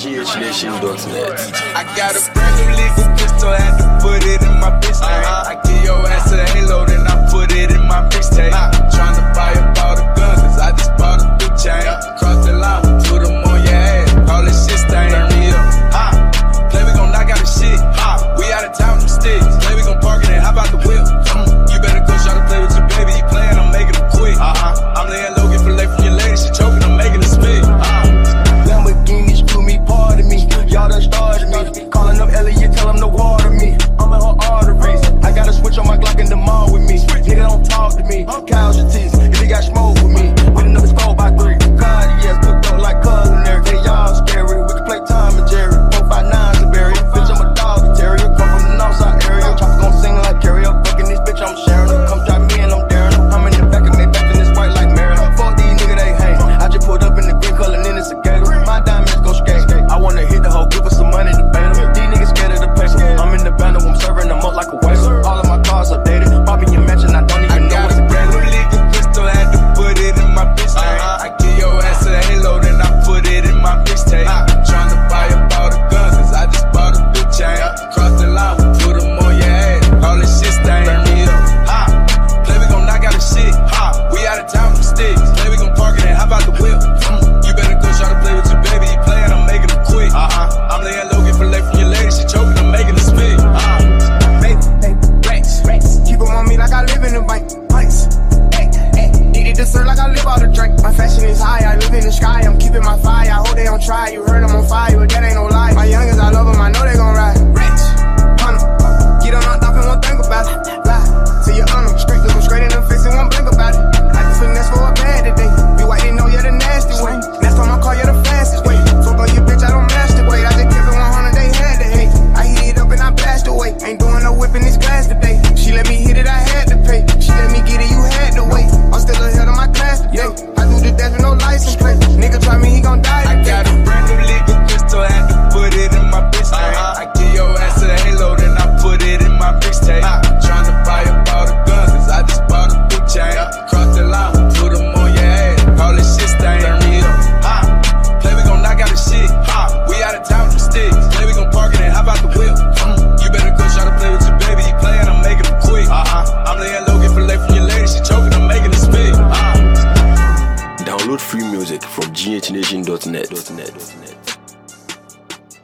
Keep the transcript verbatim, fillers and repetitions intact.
G H Nation dot net. I got a brand new legal pistol, had to put it in my bitch name. I give your ass a halo, then I put it in my mixtape. Tryna buy up all the guns, cause I just bought a big chain. Cross the line, put them on your ass, all this shit stain. Turn me up, play we gon' knock out the shit. We out of town with them sticks, play we gon' park it and hop out the whip. You better go try to play with your baby, he playing, I'm making him quit. I'm laying low, get fillet from your lady, she choking, I'm making her spit. Lamborghini screw me, pardon me. Y'all done started me. Calling up Elliot, tell him to water me. I'm in her arteries. I got a switch on my Glock in the mall with me. Nigga don't talk to me. Casualties, if he got smoke with me. With another four by three. God, yes, cooked up like culinary. Hey, y'all scary. We can play Tom and Jerry. Four by nines and berry. Bitch, I'm a dog terrier. Come from the Northside area. Chopper gon' sing like carrier. Fucking this bitch, I'm sharing her. Come try me and I'm daring her. I'm in the back of me, back in this white like Mary. Fuck these niggas, they hate. I just pulled up in the green color and then it's a gator. My diamonds gon' skate. I wanna hit the hoe, give her some money to pay them. These niggas scared of the paper. I'm in the band, I'm serving them up like a waiter. All of my cars updated. Popping your mansion, I don't even know what's a brand new legal pistol, had to put it in my bitch name. I give your ass a halo, then I put it in my mixtape. Tryna buy up all the guns, cause I just bought a big chain. Cross the line, put them on your ass, all this shit stain. Turn me up, play we gon' knock out the shit. We out of town with sticks, play we gon' park it and hop out the whip. You better go try to play with your baby, he playing, I'm making him quit. I'm laying low, get fillet from your lady, she choking, I'm making her spit. Keep them on me like I live in the bank. Pints. Hey, hey. Needed dessert like I live out the drink. My fashion is high, I live in the sky. I'm keeping my fire. I hope they don't try. You heard I'm on fire, but that ain't no lie. My youngins, I love them. I know they gon' ride. Rich. Hunter. Get on knocked off and won't think about it. Lie. Till you on them. Straight, look them straight in the face and won't blink about it. I just finesse for a bad today. Be white, they know you're the nasty way. Next time I call you the fastest way. Fuck on you, bitch, I don't master weight. I just kept it one hundred, they had to hate. I heat it up and I blast away. Ain't doing no whipping this glass today. She let me hit it, I had to pay. She let me get it, you had to wait. I'm still ahead of my class today. I do the dash with no license plate. Nigga try me, he gon' die today. I got a brand new legal pistol, had to put it in my bitch name. I give your ass a halo, then I put it in my mixtape. Tryna buy up all the guns, cause I just bought a big chain. Cross the line, put them on your ass, all this shit stain. Turn me up, play we gon' knock out the shit. We out of town with them sticks, play we gon' park it and hop out the whip. You better go try to play with your baby, he playing, I'm making him quit. I'm laying low, get fillet from your lady, she choking, I'm making her spit. Download free music from G H Nation dot net.